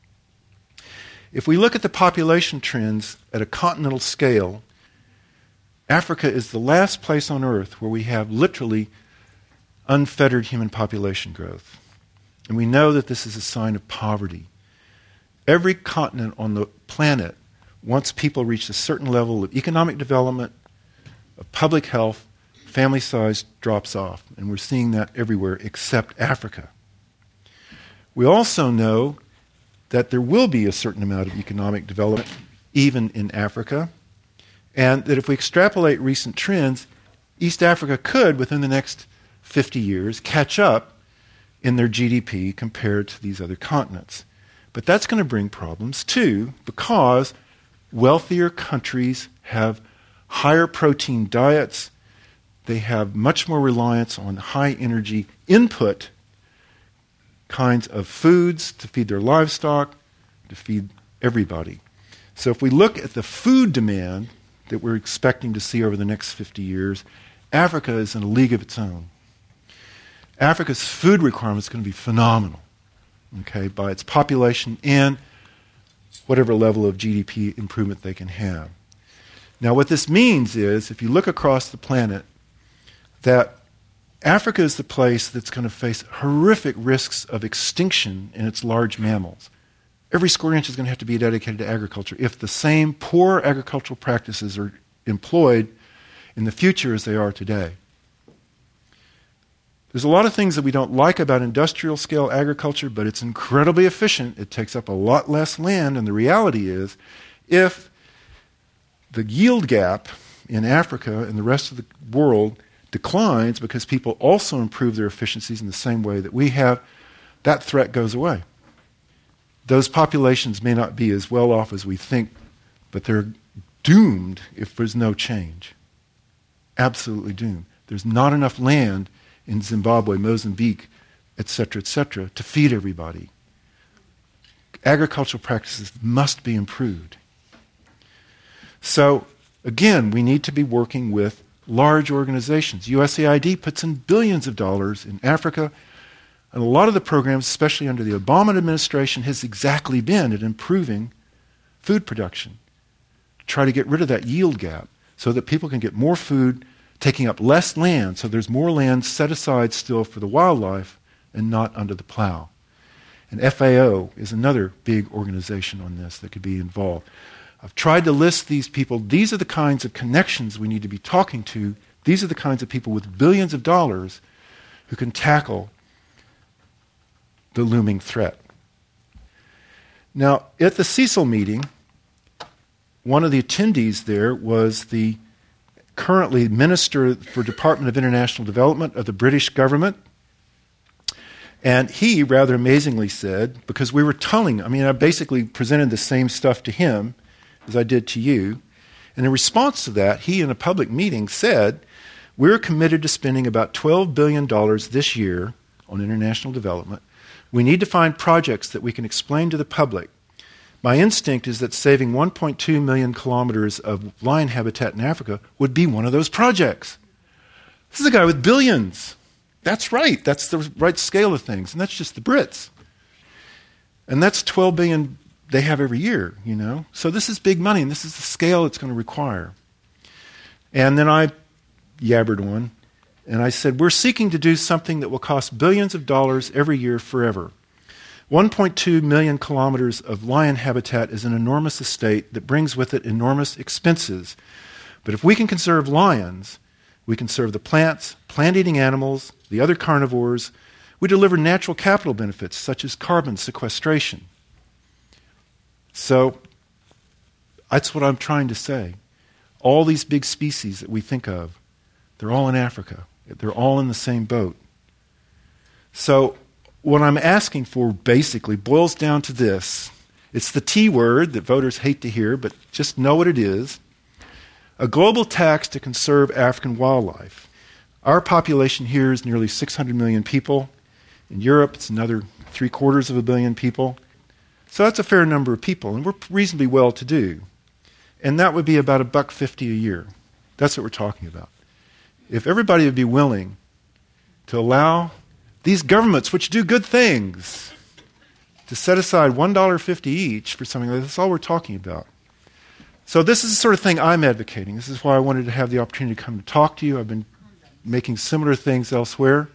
If we look at the population trends at a continental scale, Africa is the last place on earth where we have literally unfettered human population growth. And we know that this is a sign of poverty. Every continent on the planet, once people reach a certain level of economic development, of public health, family size drops off. And we're seeing that everywhere except Africa. We also know that there will be a certain amount of economic development even in Africa, and that if we extrapolate recent trends, East Africa could, within the next fifty years, catch up in their G D P compared to these other continents. But that's going to bring problems too, because wealthier countries have higher protein diets, they have much more reliance on high energy input kinds of foods to feed their livestock, to feed everybody. So if we look at the food demand that we're expecting to see over the next fifty years, Africa is in a league of its own. Africa's food requirement is going to be phenomenal, okay, by its population and whatever level of G D P improvement they can have. Now what this means is, if you look across the planet, that Africa is the place that's going to face horrific risks of extinction in its large mammals. Every square inch is going to have to be dedicated to agriculture if the same poor agricultural practices are employed in the future as they are today. There's a lot of things that we don't like about industrial scale agriculture, but it's incredibly efficient. It takes up a lot less land, and the reality is, if the yield gap in Africa and the rest of the world declines because people also improve their efficiencies in the same way that we have, that threat goes away. Those populations may not be as well off as we think, but they're doomed if there's no change. Absolutely doomed. There's not enough land in Zimbabwe, Mozambique, et cetera, et cetera, to feed everybody. Agricultural practices must be improved. So, again, we need to be working with large organizations. U S A I D puts in billions of dollars in Africa, and a lot of the programs, especially under the Obama administration, has exactly been at improving food production, to try to get rid of that yield gap so that people can get more food, taking up less land, so there's more land set aside still for the wildlife and not under the plow. And F A O is another big organization on this that could be involved. I've tried to list these people. These are the kinds of connections we need to be talking to. These are the kinds of people with billions of dollars who can tackle the looming threat. Now, at the Cecil meeting, one of the attendees there was the currently Minister for Department of International Development of the British government. And he, rather amazingly, said, because we were telling, I mean, I basically presented the same stuff to him as I did to you. And in response to that, he, in a public meeting, said, we're committed to spending about twelve billion dollars this year on international development. We need to find projects that we can explain to the public. My instinct is that saving one point two million kilometers of lion habitat in Africa would be one of those projects. This is a guy with billions. That's right. That's the right scale of things. And that's just the Brits. And that's twelve billion dollars they have every year, you know. So this is big money, and this is the scale it's going to require. And then I yabbered one, and I said, we're seeking to do something that will cost billions of dollars every year forever. one point two million kilometers of lion habitat is an enormous estate that brings with it enormous expenses. But if we can conserve lions, we conserve the plants, plant-eating animals, the other carnivores. We deliver natural capital benefits, such as carbon sequestration. So that's what I'm trying to say. All these big species that we think of, they're all in Africa. They're all in the same boat. So what I'm asking for basically boils down to this. It's the T word that voters hate to hear, but just know what it is. A global tax to conserve African wildlife. Our population here is nearly six hundred million people. In Europe, it's another three quarters of a billion people. So that's a fair number of people, and we're reasonably well-to-do. And that would be about a buck fifty a year. That's what we're talking about. If everybody would be willing to allow these governments, which do good things, to set aside one dollar fifty each for something like this, that's all we're talking about. So this is the sort of thing I'm advocating. This is why I wanted to have the opportunity to come to talk to you. I've been making similar things elsewhere.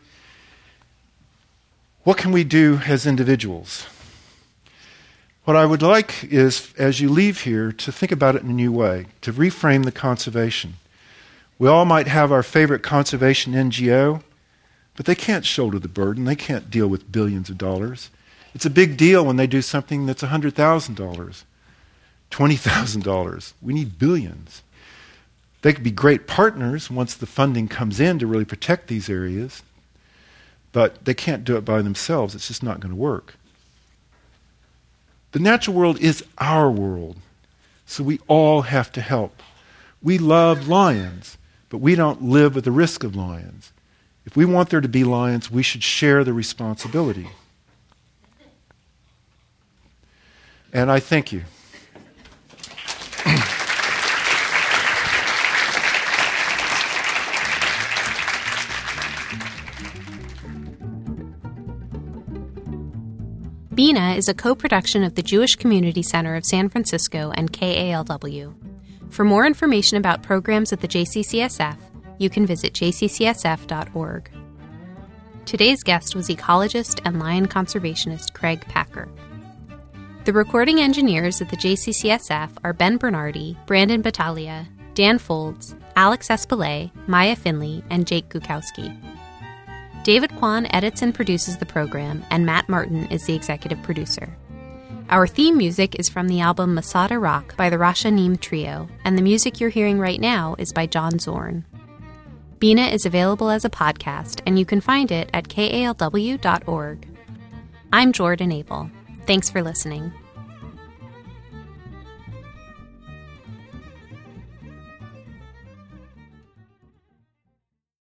What can we do as individuals? What I would like is, as you leave here, to think about it in a new way, to reframe the conservation. We all might have our favorite conservation N G O, but they can't shoulder the burden. They can't deal with billions of dollars. It's a big deal when they do something that's one hundred thousand dollars, twenty thousand dollars. We need billions. They could be great partners once the funding comes in to really protect these areas, but they can't do it by themselves. It's just not going to work. The natural world is our world, so we all have to help. We love lions, but we don't live with the risk of lions. If we want there to be lions, we should share the responsibility. And I thank you. Bina is a co-production of the Jewish Community Center of San Francisco and K A L W. For more information about programs at the J C C S F, you can visit j c c s f dot org. Today's guest was ecologist and lion conservationist Craig Packer. The recording engineers at the J C C S F are Ben Bernardi, Brandon Battaglia, Dan Folds, Alex Espelay, Maya Finley, and Jake Gukowski. David Kwan edits and produces the program, and Matt Martin is the executive producer. Our theme music is from the album Masada Rock by the Rashanim Trio, and the music you're hearing right now is by John Zorn. Bina is available as a podcast, and you can find it at k a l w dot org. I'm Jordan Abel. Thanks for listening.